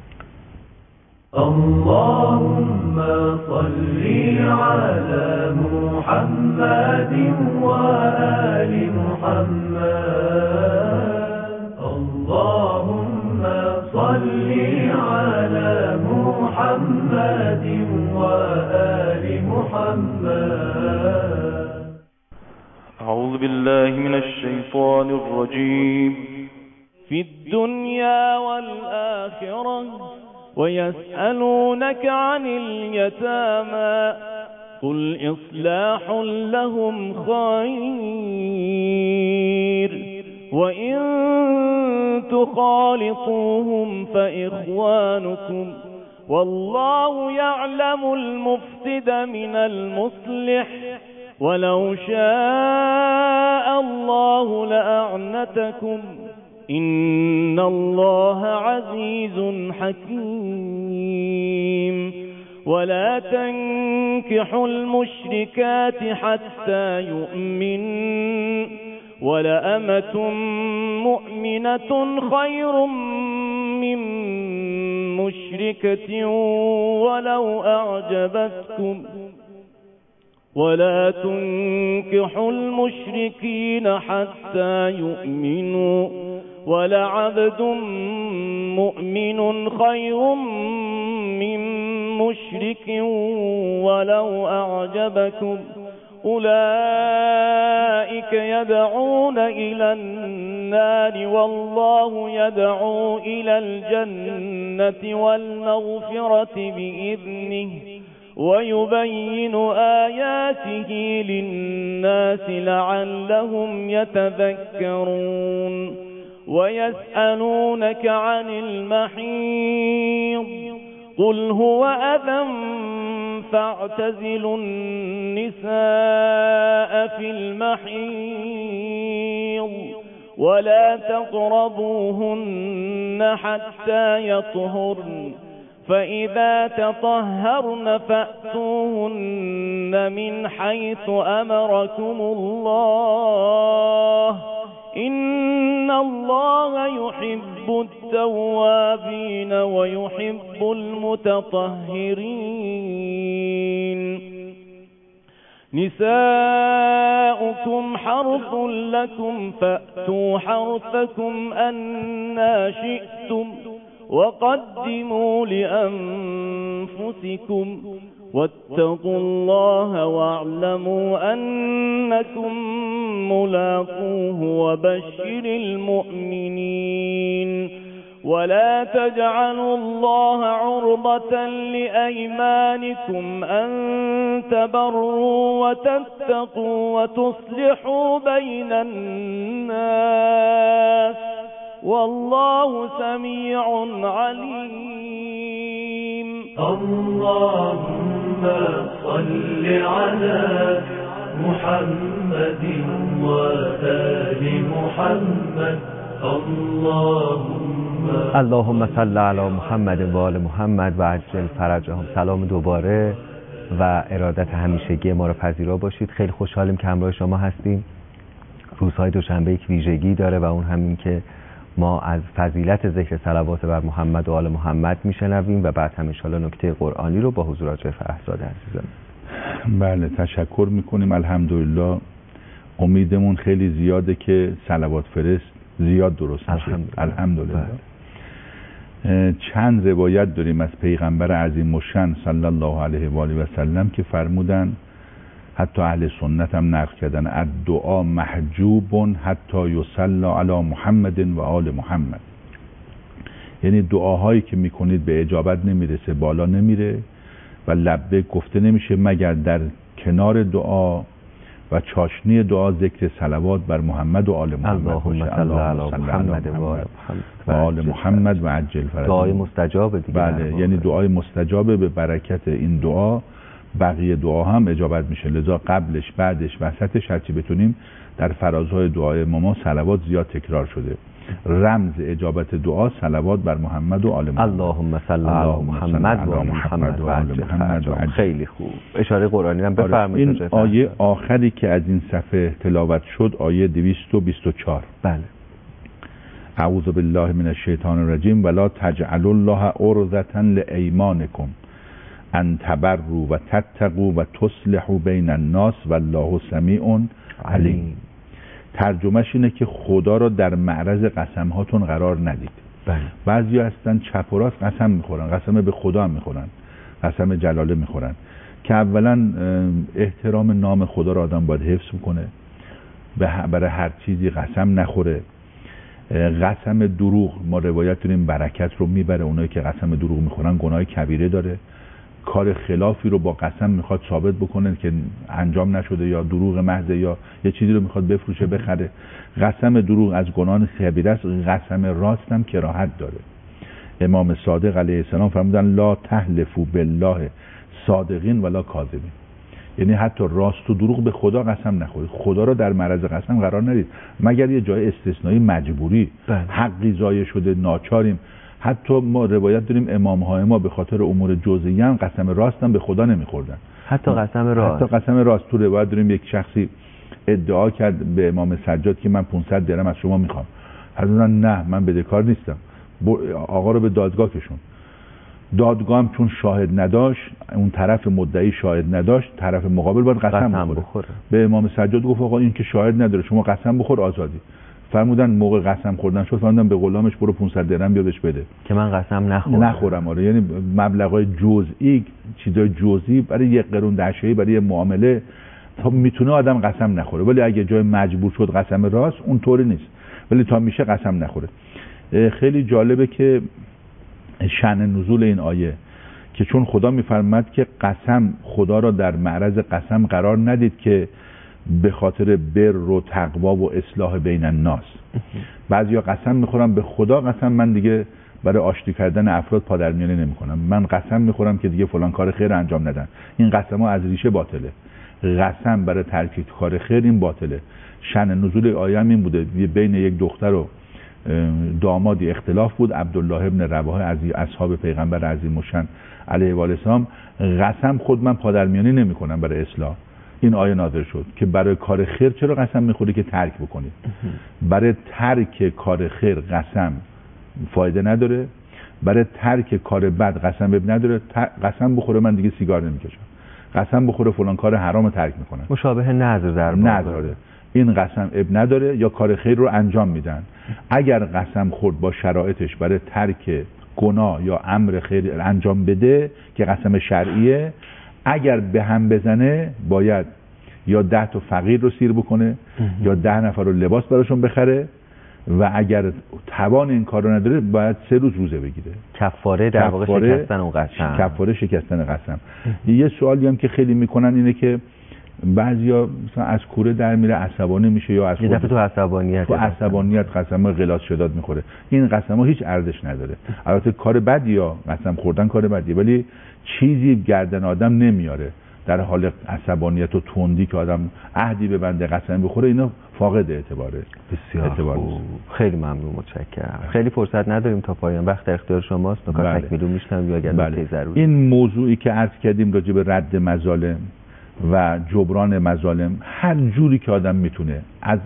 اللهم صل على محمد و آل محمد. اللهم صل على محمد محمد. أعوذ بالله من الشيطان الرجيم. في الدنيا والآخرة ويسألونك عن اليتامى قل إصلاح لهم خير وإن تخالطوهم فإخوانكم والله يعلم المفسد من المصلح ولو شاء الله لأعنتكم إن الله عزيز حكيم. ولا تنكحوا المشركات حتى يؤمنوا ولأمة مؤمنة خير من مشركة ولو أعجبتكم ولا تنكحوا المشركين حتى يؤمنوا ولعبد مؤمن خير من مشرك ولو أعجبكم أولئك يدعون إلى النار والله يدعو إلى الجنة والمغفرة بإذنه ويبين آياته للناس لعلهم يتذكرون. ويسألونك عن المحيض قل هو أذى فاعتزلوا النساء في المحيض ولا تقربوهن حتى يطهرن فإذا تطهرن فأتوهن من حيث أمركم الله إن الله يحب التوابين ويحب المتطهرين. نساؤكم حرث لكم فأتوا حرثكم أنى شئتم وقدموا لأنفسكم واتقوا الله واعلموا أنكم ملاقوه وبشر المؤمنين. ولا تجعلوا الله عرضة لأيمانكم أن تبروا وتتقوا وتصلحوا بين الناس والله سميع عليم. اللهم صل على محمد وآل محمد. اللهم اللهم صل علی محمد و آل محمد و عجل فرجهم. سلام دوباره و ارادت همیشگی ما رو پذیرا باشید. خیلی خوشحالیم که همراه شما هستیم. روزهای دوشنبه یک ویژگی داره و اون همین که ما از فضیلت ذکر صلوات بر محمد و آل محمد میشنویم و بعد هم انشاءالله نکته قرآنی رو با حضور آقای فرهزاده عزیزم. بله تشکر میکنیم. الحمدلله امیدمون خیلی زیاده که صلوات فرست زیاد درست میشه. الحمدلله, الحمدلله. چند روایت داریم از پیغمبر عظیم الشأن صلی الله علیه و آله و سلم که فرمودن، حتی اهل سنت هم نقل کردن، الدعا محجوب حتی یصلی علی محمد و آل محمد. یعنی دعاهایی که میکنید به اجابت نمیرسه، بالا نمیره و لبیک گفته نمیشه مگر در کنار دعا و چاشنی دعا ذکر صلوات بر محمد و آل محمد باشه. اللهم صل علی محمد و آل محمد و عجل فرجهم. دعای مستجابه دیگه. بله، یعنی دعای مستجابه. به برکت این دعا بقیه دعا هم اجابت میشه. لذا قبلش، بعدش، وسطش هرچی بتونیم در فرازهای دعای ما صلوات زیاد تکرار شده. رمز اجابت دعا صلوات بر محمد و آل محمد. اللهم صل علی محمد و آل محمد و عجل فرجهم. خیلی خوب. اشاره قرآنی هم بفرمایید. این آیه آخری که از این صفحه تلاوت شد آیه دویست و بیست و چهار. بله. اعوذ بالله من الشیطان الرجیم ولا تجعلوا الله عرضة لایمانکم ان تبروا و تتقوا و تصلحوا بین الناس والله سمیع علیم. ترجمهش اینه که خدا را در معرض قسم هاتون قرار ندید. بله. بعضی هستن چپ و راست قسم میخورن، قسم به خدا هم میخورن، قسم جلاله میخورن. که اولا احترام نام خدا رو آدم باید حفظ کنه، برای هر چیزی قسم نخوره. قسم دروغ ما روایت داریم برکت رو میبره، اونایی که قسم دروغ میخورن گناه کبیره داره. کار خلافی رو با قسم میخواد ثابت بکنه که انجام نشده یا دروغ محض یا یه چیزی رو میخواد بفروشه بخره. قسم دروغ از گناه کبیره است. قسم راست هم کراهت داره. امام صادق علیه السلام فرمودن لا تحلفوا بالله صادقین ولا کاذبین، یعنی حتی راست و دروغ به خدا قسم نخورید. خدا رو در معرض قسم قرار ندید مگر یه جای استثنایی مجبوری، بله. حقی ضایع شده ناچاریم. حتی ما روایت داریم امام های ما به خاطر امور جزئیه هم قسم راست هم به خدا نمیخوردن، حتی قسم راست. حتی قسم راست. تو روایت داریم یک شخصی ادعا کرد به امام سجاد که من پانصد درم از شما میخوام. حضرت نه من بدهکار نیستم. آقا رو به دادگاه کشون. دادگاه هم چون شاهد نداشت، اون طرف مدعی شاهد نداشت، طرف مقابل باید قسم, قسم بخوره. بخوره. به امام سجاد گفت آقا این که شاهد نداره، شما قسم بخور آزادی. فرمودن موقع قسم خوردن شد فرمودن به غلامش برو پانصد درم بیارش بده که من قسم نخورم. نخورم آره، یعنی مبلغای جزئی، چیزای جزئی برای یک قرون دهشه‌ای برای معامله تا میتونه آدم قسم نخوره، ولی اگه جای مجبور شد قسم راست اون طوری نیست، ولی تا میشه قسم نخوره. خیلی جالبه که شأن نزول این آیه که چون خدا میفرماد که قسم، خدا را در معرض قسم قرار ندید که به خاطر بر و تقوا و اصلاح بین الناس. بعضیا قسم میخورم به خدا، قسم من دیگه برای آشتی کردن افراد پادرمیانی نمیکنم، من قسم میخورم که دیگه فلان کار خیر انجام ندن. این قسم ها از ریشه باطله. قسم برای ترک کار خیر این باطله. شأن نزول آیه هم این بوده، بین یک دختر و دامادی اختلاف بود. عبدالله ابن رواحه از اصحاب پیغمبر عظیم الشأن علیه و آله السلام قسم خود من پادرمیانی نمیکنم برای اصلاح. این آیه نازل شد که برای کار خیر چرا قسم میخوری که ترک بکنی. برای ترک کار خیر قسم فایده نداره، برای ترک کار بد قسم اب نداره. قسم بخوره من دیگه سیگار نمیکشم، قسم بخوره فلان کار حرام ترک میکنم، مشابه نذر در نذاره. این قسم اب نداره یا کار خیر رو انجام میدن. اگر قسم خورد با شرایطش برای ترک گناه یا امر خیر انجام بده که قسم شرعیه، اگر به هم بزنه باید یا ده تا فقیر رو سیر بکنه یا ده نفر رو لباس براشون بخره، و اگر توان این کار رو نداره باید سه روز روزه بگیره. کفاره در واقع شکستن اون قسم. کفاره شکستن قسم. یه سوالی هم که خیلی میکنن اینه که بعضیا مثلا از کوره در میره عصبانی میشه یا از یه دفعه تو عصبانیت تو عصبانیت قسم غلاظ شداد میخوره. این قسم ها هیچ ارزش نداره. البته کار بدیه، قسم خوردن کار بدیه، ولی چیزی گردن آدم نمیاره در حال عصبانیت و تندی که آدم عهدی ببنده قسم بخوره. اینا فاقد اعتباره. بسیار اعتبار خوب. خیلی ممنون، متشکرم. خیلی فرصت نداریم تا پایان، وقت اختیار شماست. نکات بله. تکمیلی میشنم یا اگر بله. ضروری. این موضوعی که عرض کردیم راجع به رد مظالم و جبران مظالم، هر جوری که آدم میتونه از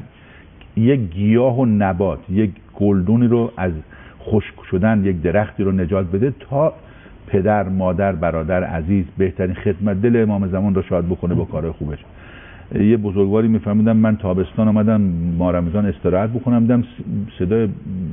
یک گیاه و نبات، یک گلدونی رو از خشک شدن یک درختی رو نجات بده تا پدر، مادر، برادر عزیز بهترین خدمت، دل امام زمان رو شاد بکنه با کارهای خوبش. یه بزرگواری میفهمیدم من تابستان آمدم ما رمضان استراحت بکنم، دیدم صدای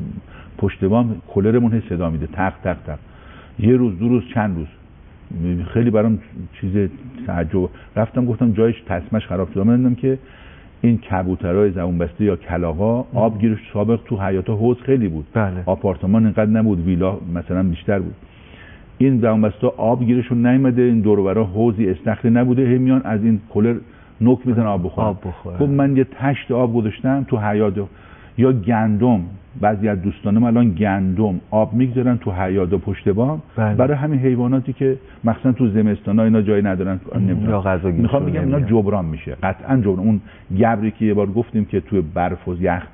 پشت بام کولرمون هی صدا میده تق تق تق، یه روز دو روز چند روز، خیلی برام چیز تعجب. رفتم گفتم جایش تصمش خراب شده. من دیدم که این کبوترای زبون بسته یا کلاغا آبگیرش سابق تو حیاتا حوض خیلی بود. بله. آپارتمان اینقدر نبود، ویلا مثلا بیشتر بود. این زبون بسته آبگیرشون نیومده، این دور و برا حوضی استخری نبوده، هی میان از این کولر نوک میزنن آب بخورن. آب بخورن. خب من یه تشت آب گذاشتم تو حیاط. یا گندم، بعضی از دوستانم الان گندم آب میگذارن تو حیاط و پشت بام. بله. برای همین حیواناتی که مثلا تو زمستانا اینا جایی ندارن یا غذا گیرشون. میخوام بگم اینا جبران میشه، قطعا جبران. اون گبری که یه بار گفتیم که توی برف و یخ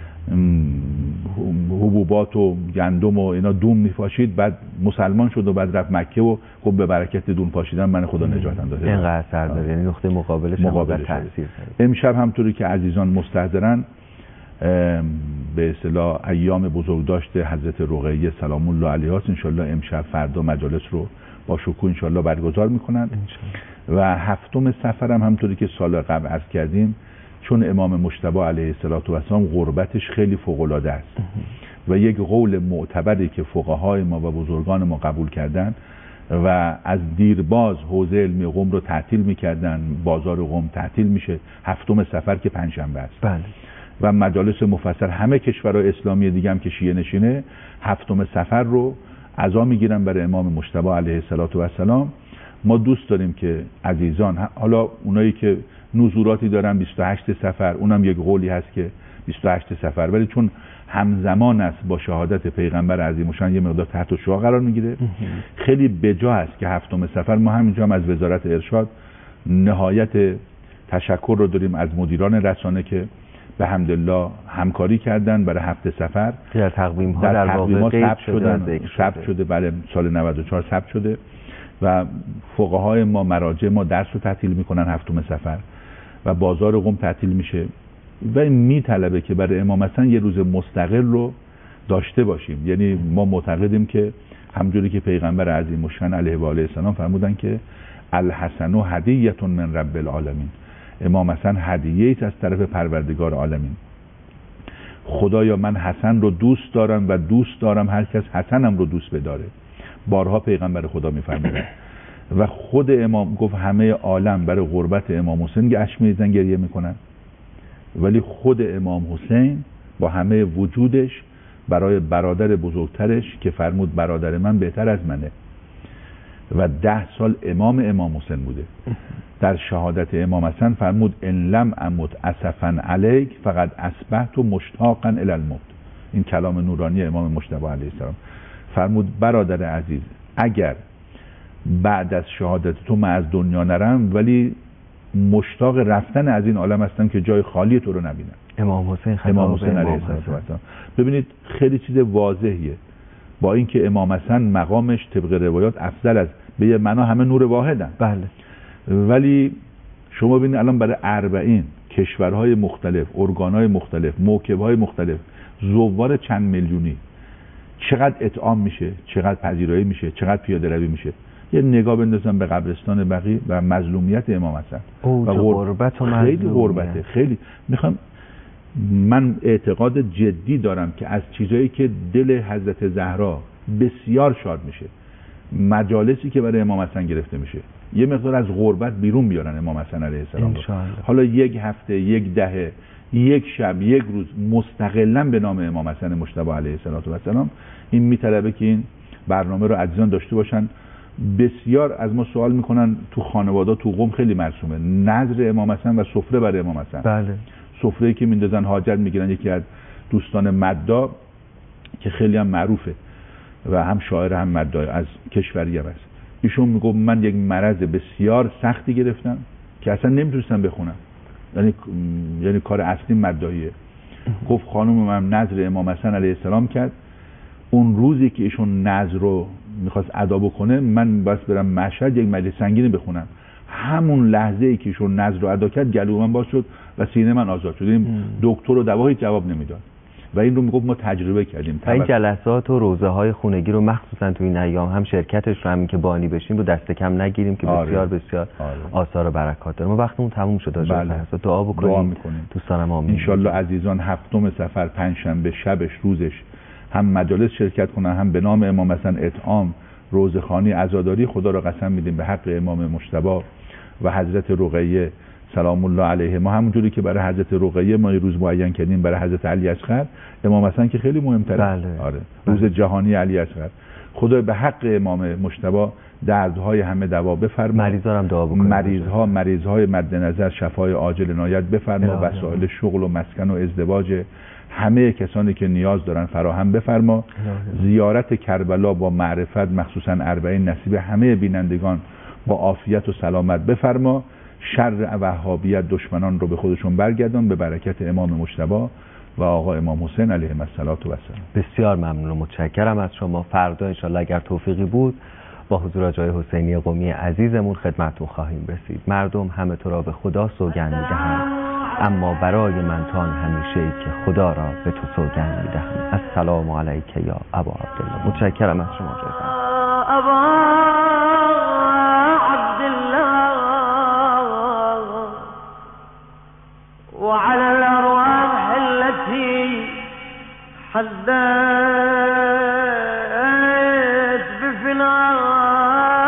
حبوبات و گندم و اینا دون میپاشید، بعد مسلمان شد و بعد رفت مکه و خب به برکت دون پاشیدن من خدا نجاتم داده. اینقدر اثر داره، یعنی نقطه مقابلش مقابل تاثیر داره. امشب همطوری که عزیزان مستحضرن به اصطلاح ایام بزرگداشت حضرت رقیه سلام الله علیها ان شاء الله امشب فردا مجالس رو با شکوه ان شاء الله برگزار میکنن. و هفتم سفر هم همطوری که سال قبل عرض کردیم، چون امام مجتبی علیه السلام غربتش خیلی فوق العاده است و یک قول معتبری که فقهای ما و بزرگان ما قبول کردن، و از دیرباز حوزه علمی قم رو تعطیل میکردن. بازار قم تعطیل میشه هفتم صفر که پنجشنبه است. بله. و مجالس مفصل همه کشورهای اسلامی دیگه هم که شیعه نشینه هفتم صفر رو عزا میگیرن برای امام مجتبی علیه السلام. ما دوست داریم که عزیزان، حالا اونایی که نزوراتی دارن بیست و هشت صفر، اونم یک قولی هست که بیست و هشت صفر، ولی چون همزمان است با شهادت پیغمبر عظیم الشان یه مقدار تحت شعاع قرار میگیره. خیلی بجا است که هفتم صفر، ما همینجا هم از وزارت ارشاد نهایت تشکر رو داریم از مدیران رسانه که به حمدالله همکاری کردن برای هفت صفر در تقویم ها در, در تقویم ها ثبت شدن، ثبت شده. شده. بله، سال نود و چهار ثبت شده و فقهای ما، مراجع ما درس رو تعطیل میکنن هفتم صفر و بازار قم تعطیل میشه و این میطلبه که برای امام حسن یه روز مستقل رو داشته باشیم. یعنی ما معتقدیم که همجوری که پیغمبر عظیم الشان علیه و آله السلام فرمودن که الحسن هدیة من رب العالمین، امام حسن هدیه ایست از طرف پروردگار عالمین. خدایا من حسن رو دوست دارم و دوست دارم هر کس حسنم رو دوست بداره. بارها پیغمبر خدا میفرمودن و خود امام گفت همه عالم برای غربت امام حسین اشک میریزن، گریه میکنن، ولی خود امام حسین با همه وجودش برای برادر بزرگترش که فرمود برادر من بهتر از منه و ده سال امام امام حسین بوده، در شهادت امام حسن فرمود ان لم امت اسفا علیک فقط اصبحت مشتاقا الی الموت. این کلام نورانی امام مجتبی علیه السلام. فرمود برادر عزیز، اگر بعد از شهادت تو من از دنیا نرم ولی مشتاق رفتن از این عالم هستم که جای خالی تو رو نبینم. امام حسین خطاب امام حسین علیه السلام. ببینید خیلی چیز واضحیه، با اینکه امام حسن مقامش طبق روایات افضل از به یه معنا همه نور واحدن. بله. ولی شما ببینید الان برای اربعین کشورهای مختلف، ارگانهای مختلف، موکبهای مختلف، زوار چند میلیونی چقدر اطعام میشه، چقدر پذیرایی میشه، چقدر پیاده روی میشه. یه نگاه بندازم به قبرستان بقیع و مظلومیت امام حسن و غربت و خیلی غربته. خیلی میخوام، من اعتقاد جدی دارم که از چیزایی که دل حضرت زهرا بسیار شاد میشه مجالسی که برای امام حسن گرفته میشه یه مقدار از غربت بیرون بیارن امام حسن علیه السلام. حالا یک هفته، یک دهه، یک شب، یک روز مستقلا به نام امام حسن مجتبی علیه السلام. این میطلبه که این برنامه رو عزیزان داشته باشن. بسیار از ما سوال میکنن تو خانواده تو قم خیلی مرسومه نذر امام حسن و سفره برای امام حسن. بله. سفره‌ای که میندازن حاجت میگیرن. یکی از دوستان مددا که خیلی هم معروفه و هم شاعر هم مددا از کشوری هم است، ایشون میگفت من یک مرض بسیار سختی گرفتم که اصلا نمیتونستم بخونم، یعنی یعنی کار اصلی مداییه. گفت خانم من نذر امام حسن علیه السلام کرد، اون روزی که ایشون نذر رو میخواست ادا بکنه من بس برم مشهد یک مجلس سنگینی بخونم، همون لحظه ای که ایشون نذر رو ادا کرد گلو من باز شد و سینه من آزاد شد. این دکتر و دوا هیچ جواب نمیداد و این رو میگفت ما تجربه کردیم. این جلسات و روزه های خونگی رو مخصوصا تو این ایام هم شرکتش رو همین که بانی بشیم رو دست کم نگیریم که آره. بسیار بسیار آره. آثار و برکات داره. ما وقتمون تموم شد. بله. دعا بکنیم. دعا میکنیم. دوستانم آمین. ان شاءالله عزیزان هفتم صفر پنجشنبه شبش روزش هم مجالس شرکت کنن، هم به نام امام حسن اطعام، روزخوانی، عزاداری. خدا را قسم میدیم به حق امام مجتبی و حضرت رقیه سلام الله علیه، ما همونجوری که برای حضرت رقیه ما روز معین کردیم برای حضرت علی اصغر، امام حسن که خیلی مهم‌تره. بله. آره. روز بله. جهانی علی اصغر. خدا به حق امام مجتبی دردهای همه دوا بفرما. مریضا هم دعا بکنید. مریضها مریضهای مد نظر شفای عاجل عنایت بفرما. وسایل شغل و مسکن و ازدواج همه کسانی که نیاز دارن فراهم بفرما. زیارت کربلا با معرفت مخصوصا اربعین نصیب همه بینندگان با عافیت و سلامت بفرما. شر وهابیت دشمنان رو به خودشون برگردان به برکت امام مجتبی و آقا امام حسین علیه السلام. بسیار ممنون و متشکرم از شما. فردا انشالله اگر توفیقی بود با حضور آقای حسینی قمی عزیزمون خدمتتون خواهیم رسید. مردم همه تو را به خدا سوگند میدهند، اما برای من تان همیشه ای که خدا را به تو سوگند میدهم. السلام علیک یا ابا عبدالله. متشکرم از شما. ابا عبدالله وعلى الأرواح التي حدثت بفناء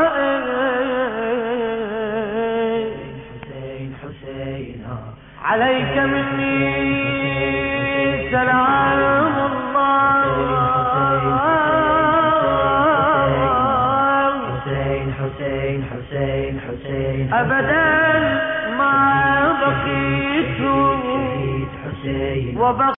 حسين حسين حسين أبدا ما بقيت شهيد حسين وبقيت